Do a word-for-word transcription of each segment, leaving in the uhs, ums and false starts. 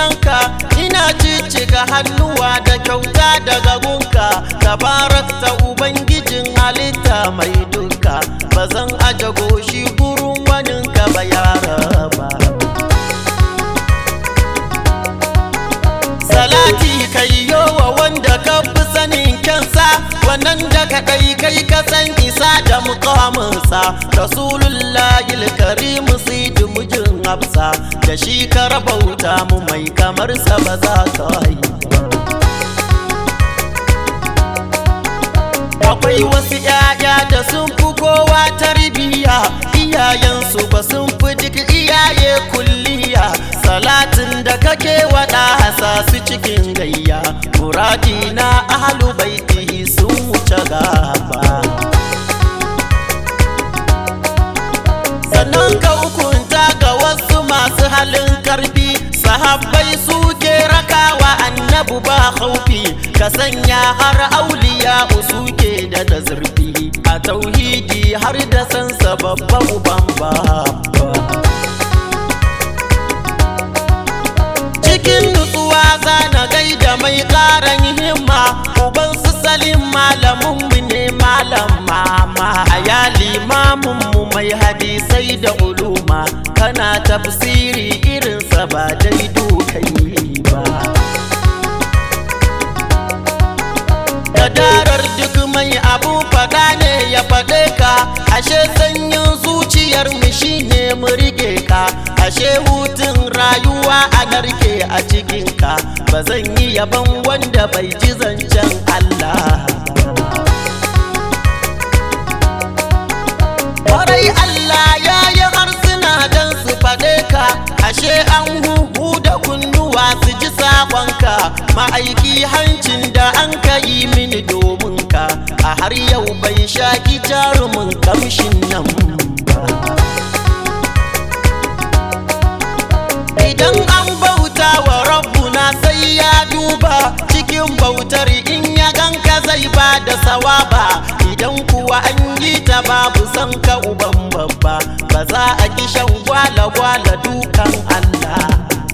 sunanka, ina cicciga hannuwa da kyauta daga gunka. Tabarakta ubangijin halitta mai duka, bazan aje goshi gurin waninka ba ya raba. Salati kai yowa wanda ka fi sanin kyansa, wannan da kaɗai kai ka san isa da mukaminsa. Rasulullahi al-Karim Sidi mujin Hafsa, da shi ka rabauta mu mai kamar sa ba za ka yi. Akwai wasu ƴaƴa da sun fi kowa tarbiyya, iyayensu ba sun fi duk iyaye kulliya. Salatin da kake waɗa hasa su cikin gayya, muradi na ahlu baiti sun wuce gaba. Sannan ka hukunta ga wasu masu halin karfi, sahabbai suke rakawa annabu ba haufi. Ka sanya har auliya suke da da zurfi, a tauhidi har da sansa babba uban babba. Cikin nutsuwa zana gaida mai ƙaran himma, uban su Salim malamin mu ne malam mama. Aya limamin mu mai hadisai da uluma, kana tafsiri irinsa ba dai dukai ba. Kadarar duk mai abu faɗa ne ya faɗe ka, ashe sanyin zuciyar mu shine mu rige ka. Ashe hutun rayuwa a narke a cikin ka, ba zan yi yaban wanda bai ji zancen Allah. Kwarai Allah ya yi harsuna don su faɗe ka, ashe an huhu da kunnuwa su ji saƙonka. Ma'aiki hancin da an ka yi mini domin ka, a har yau bai shaki jarumin kamshin nan ba. Idan an bauta wa rabbuna sai ya duba, cikin bautar in ya ganka zai ba da sawaba. Idan kuwa an yi ta babu san ka uban babba, ba za a ki shan gwala-gwala dukan Allah.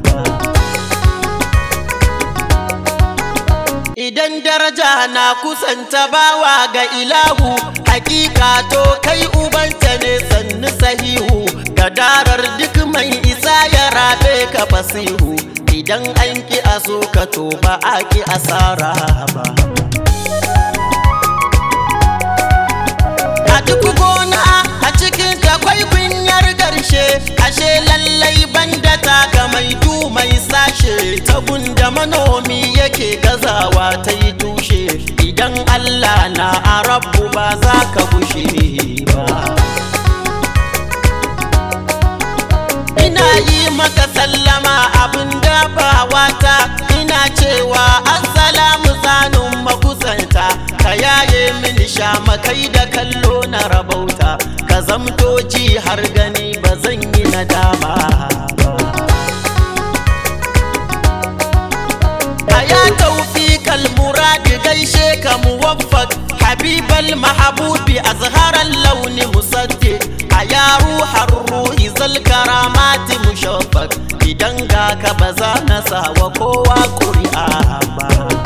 Idan daraja na kusanta bawa ga ilahu, hakika to kai ubanta ne sannu sahihu. Kadarar duk mai isa ya rabe ka fasihu, idan an ki a so ka to ba a ki asara ba. A duk gona a cikin takwai kunyar karshe, ashe lallai banda ta ga mai du mai sashe. Tabun da manomi yake gazawa ta yi tushe, idan Allah na a rabbu ba za ka bushe ba. Ina yi maka sallama abin da ba wata, ina cewa assalamu tsanin makusanta. Ka yaye mini shamakai da kallo na rabauta, ka zamto ji har gani ba zan yi nadama ba. Aya tawfiqal murad gaishe ka muwaffaq, habibal mahabubi azharal launi musaddiq. Aya ruhar ruhi zal karamati mushaffaq, idan ga ka ba za na sawa kowa ƙuri'a ba.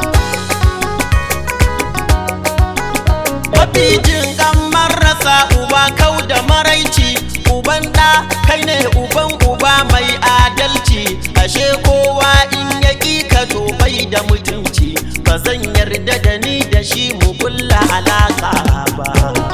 Mafijin kan marasa uba kau da maraici, uban ɗa kai ne uban uba mai adalci. Ashe kowa in ya ƙi ka to bai da mutunci, ba zan yarda da ni da shi mu kulla alaƙa ba.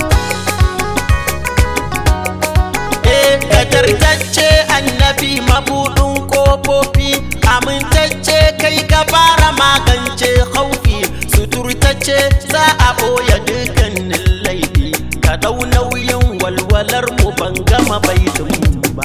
Eh, kadartacce annabi mabuɗin ƙofofi, amintacce kai ka fara magance haufi. Suturtacce za a ɓoye dukkanin laifi, ka ɗau nauyin walwalar mu ban gama baitin ba.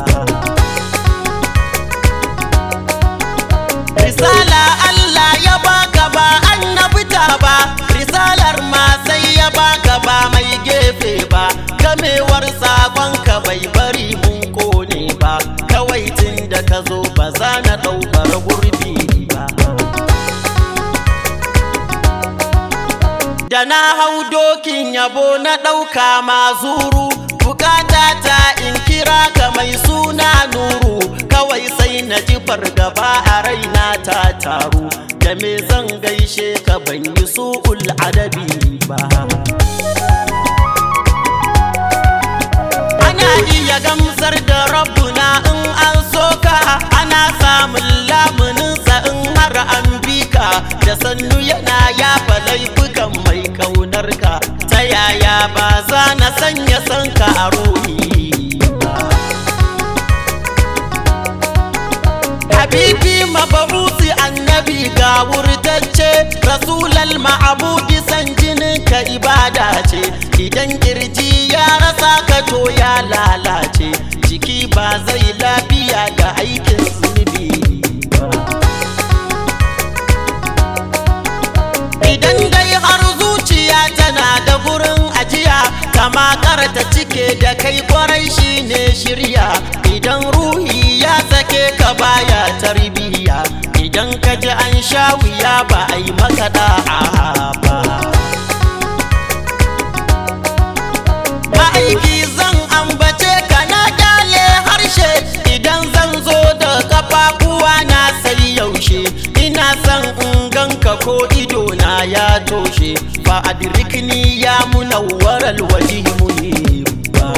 Risala Allah ya baka ba annabta ba, risalar ma sai ya baka ba mai gefe ba. Gamewar saƙonka bai bari mun kone ba, kawai tun da ka zo ba za na ɗaukar gurbi ba. Da na hau dokin yabo na ɗauka mazuru, bukata ta in kira ka mai suna Nuru. kawai sai na ji fargaba a raina ta taru, da me zan gaishe ka ban yi su'ul adabi ba. Ana iya gamsar da rabbuna in an soka, ana samun lamuninsa in har an bi ka, da sannu yana yafa laifukan mai ƙaunarka. Ta yaya ba za na sanya sanka a ruhi ba? Habibi mabarusi annabi ga wurtacce, rasulal ma'abudi san jininka ibada ce. Idan kirji ya rasa ka to ya lalace, jiki ba zai lafiya da aikin zunubi ba. Idan dai har zuciya tana da gurin ajiya, kama karta cike da kai kwarai shine shirya. Idan ruhi ya sake ka baya tarbiya, idan ka ji an sha wuya ba a yi maka da'a ba. Ma'aiki zan ambace ka na kyale harshe, idan zan zo da kafafuwa na sai yaushe. Ina son in ganka ko ido na ya toshe, fa adrikni ya munawwaral wajhi munibba.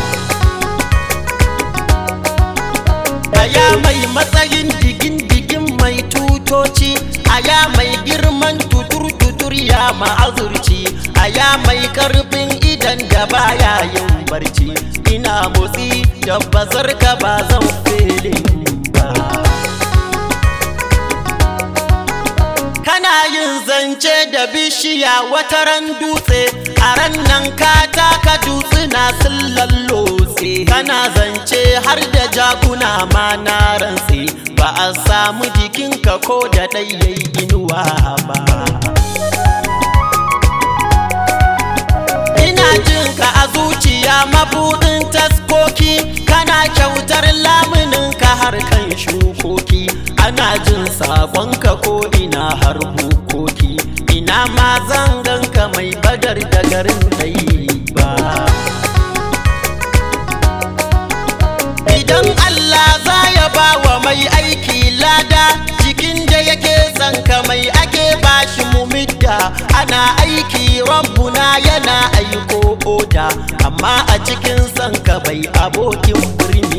Aya mai matsayin digin digin mai tutoci, aya mai girman tutur tutur ya ma'azurci, aya mai karfin idan da baya yin barci. Ina motsi da bazar ka ba zan fele ba. Kana yin zance da bishiya wataran dutse, a ran nan ka taka dutsuna sun lallotse. Kana zance har da jakuna ma na rantse, ba a samu jikinka ko da ɗayayi inuwa ba. Ina jin ka a zuciya mabuɗin taskoki, kana kyautar lamunin ka har kan shukoki. Ana jin saƙonka ko ina har bukoki, ina ma zan ganka mai badar da garin dai ba. Idan Allah za ya ba wa mai aiki lada, cikin da yake sanka mai ake bashi mumidda. Ana aiki rabbuna yana aiko oda, amma a cikin sanka bai abokin birni.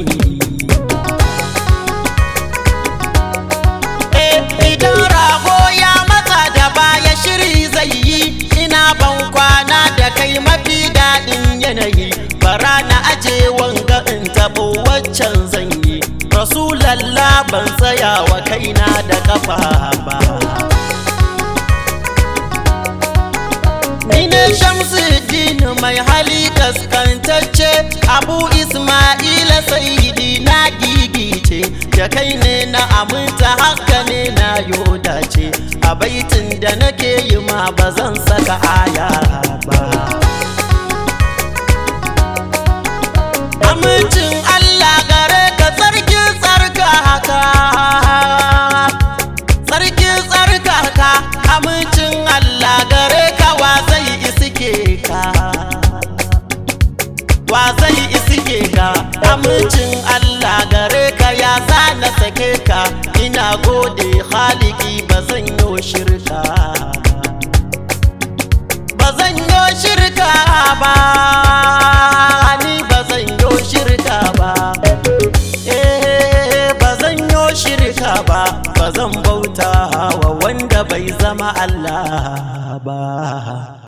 Idan rago ya matsa da baya shiri zai yi, ina ban kwana da kai mafi daɗin yanayi. Bara na aje wanga in taɓo waccan zan yi, rasulallah ban tsaya wa kaina da kafa ba. Ni ne Shamsuddin mai hali kaskantacce, Abu Ismaila Sayyidi na gigice, da kai ne na aminta haka ne na yodace. A baitin da nake yi ma ba zan saka aya ba. Amincin Allah gare ka sarkin tsarkaka, sarkin tsarkaka. Amincin Allah gare ka wa zai iske ka, wa zai iske ka. Amincin Allah gare ka ya zana sake ka, ina gode Khaliki ba zan yo shirka, ba zan yo shirka ba. Ni ba zan yo shirka ba, eh ba zan yo shirka ba. Ba zan bauta wa wanda bai zama Allah ba.